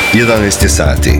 11 je sati.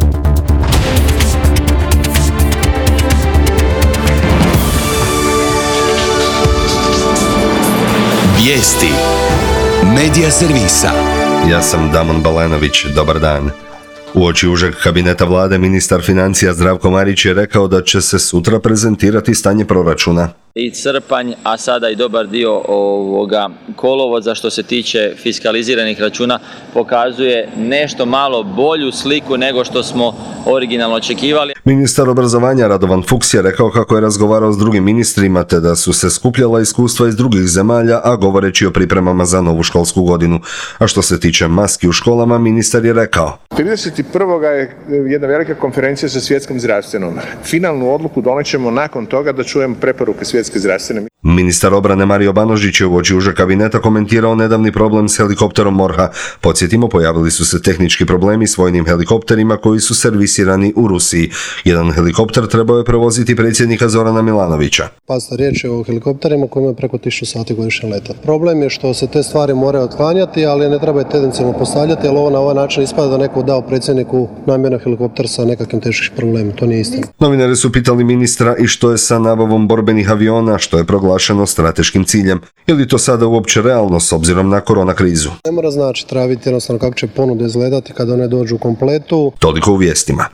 Vijesti Medija servisa. Ja sam Damon Balenović, dobar dan. Uoči užeg kabineta vlade ministar financija Zdravko Marić je rekao da će se sutra prezentirati stanje proračuna. I srpanj, a sada i dobar dio kolovoza što se tiče fiskaliziranih računa pokazuje nešto malo bolju sliku nego što smo originalno očekivali. Ministar obrazovanja Radovan Fuchs je rekao kako je razgovarao s drugim ministrima te da su se skupljala iskustva iz drugih zemalja, a govoreći o pripremama za novu školsku godinu. A što se tiče maski u školama, ministar je rekao: 31. je jedna velika konferencija sa Svjetskom zdravstvenom. Finalnu odluku donećemo nakon toga da čujemo preporuke Svjetske zdravstvene. Ministar obrane Mario Banožić je uoči užeg kabineta komentirao nedavni problem s helikopterom MORH-a. Podsjetimo, pojavili su se tehnički problemi s vojnim helikopterima koji su servisirani u Rusiji. Jedan helikopter trebao je prevoziti predsjednika Zorana Milanovića. Pazite, riječ je o helikopterima koji imaju preko 1000 sati godišnje leta. Problem je što se te stvari moraju otklanjati, ali ne treba je tendencijama postavljati, jer ovo na ovaj način ispada da neko dao predsjedniku namjerno helikopter sa nekakvim teškim problemima. To nije istina. Novinari su pitali ministra i što je sa nabavom borbenih aviona, što je proglašeno strateškim ciljem. Je li to sada uopće realno s obzirom na korona krizu? Ne mora znači, treba vidjeti jednostavno kako će ponude izgledati kada one dođu u kompletu. Toliko u vijestima.